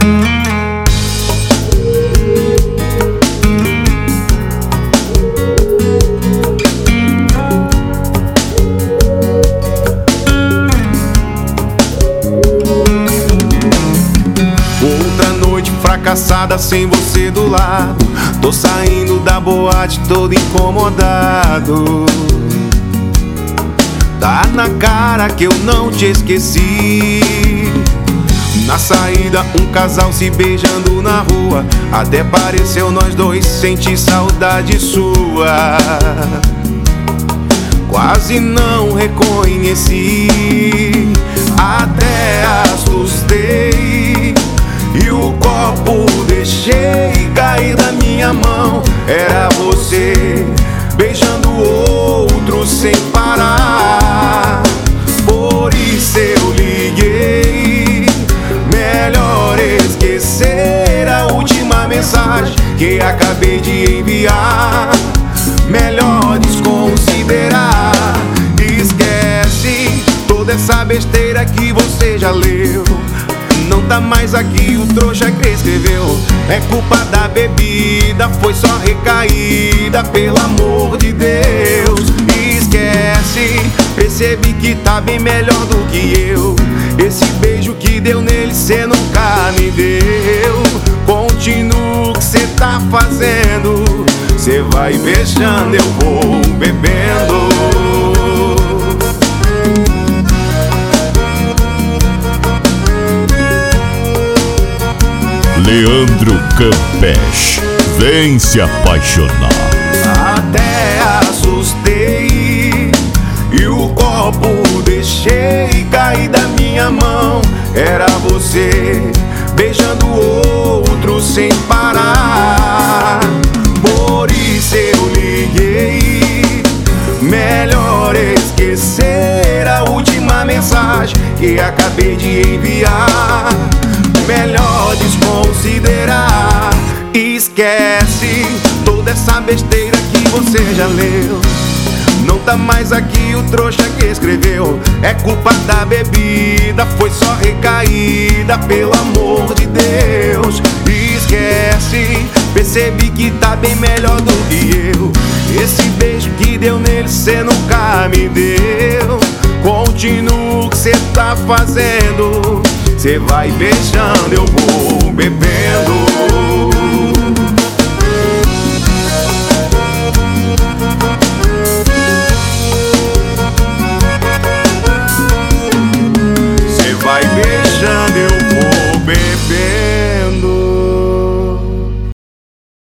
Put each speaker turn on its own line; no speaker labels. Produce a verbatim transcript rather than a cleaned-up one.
Fracassada sem você do lado, tô saindo da boate todo incomodado. Tá na cara que eu não te esqueci. Na saída um casal se beijando na rua, até pareceu nós dois sentir saudade sua. Quase não reconheci, até assustei. E o copo deixei cair da minha mão. Era você beijando outro sem parar. Por isso eu liguei. Melhor esquecer a última mensagem que acabei de enviar. Melhor desconsiderar. Esquece toda essa besteira que você já leu. Não tá mais aqui o trouxa que escreveu. É culpa da bebida, foi só recaída, pelo amor de Deus. Esquece, percebi que tá bem melhor do que eu. Esse beijo que deu nele cê nunca me deu. Continua o que cê tá fazendo. Cê vai beijando, eu vou bebendo.
Leandro Campeche, vem se apaixonar.
Até assustei e o copo deixei cair da minha mão. Era você beijando outro sem parar. Por isso eu liguei. Melhor esquecer a última mensagem que acabei de enviar. Melhor desconsiderar. Esquece toda essa besteira que você já leu. Não tá mais aqui o trouxa que escreveu. É culpa da bebida, foi só recaída, pelo amor de Deus. Esquece, percebi que tá bem melhor do que eu. Esse beijo que deu nele cê nunca me deu. Continua o que cê tá fazendo. Cê vai beijando, eu vou